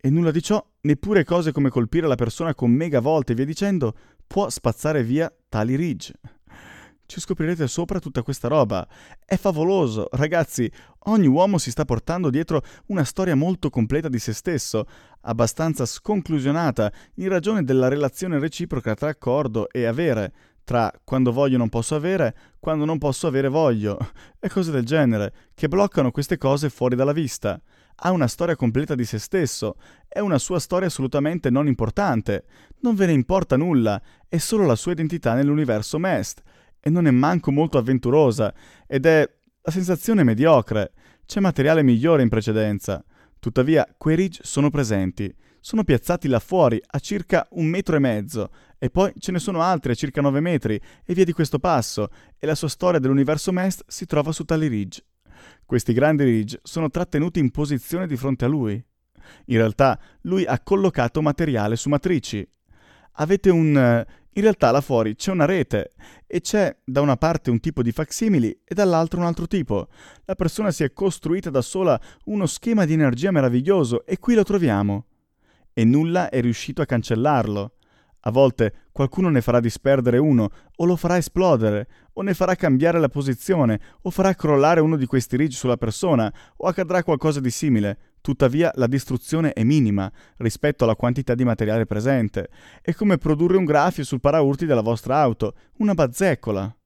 E nulla di ciò, neppure cose come colpire la persona con megavolte e via dicendo, può spazzare via tali ridge. Ci scoprirete sopra tutta questa roba. È favoloso, ragazzi. Ogni uomo si sta portando dietro una storia molto completa di se stesso, abbastanza sconclusionata in ragione della relazione reciproca tra accordo e avere, tra quando voglio non posso avere, quando non posso avere voglio, e cose del genere, che bloccano queste cose fuori dalla vista. Ha una storia completa di se stesso, è una sua storia assolutamente non importante, non ve ne importa nulla, è solo la sua identità nell'universo Mest, e non è manco molto avventurosa, ed è la sensazione mediocre. C'è materiale migliore in precedenza. Tuttavia, quei ridge sono presenti. Sono piazzati là fuori, a circa 1,5 metri, e poi ce ne sono altri a circa 9 metri, e via di questo passo, e la sua storia dell'universo Mest si trova su tali ridge. Questi grandi ridge sono trattenuti in posizione di fronte a lui. In realtà, lui ha collocato materiale su matrici. Avete in realtà là fuori c'è una rete e c'è da una parte un tipo di facsimili e dall'altra un altro tipo. La persona si è costruita da sola uno schema di energia meraviglioso e qui lo troviamo. E nulla è riuscito a cancellarlo. A volte qualcuno ne farà disperdere uno, o lo farà esplodere, o ne farà cambiare la posizione, o farà crollare uno di questi ridge sulla persona, o accadrà qualcosa di simile. Tuttavia la distruzione è minima rispetto alla quantità di materiale presente. È come produrre un graffio sul paraurti della vostra auto, una bazzeccola.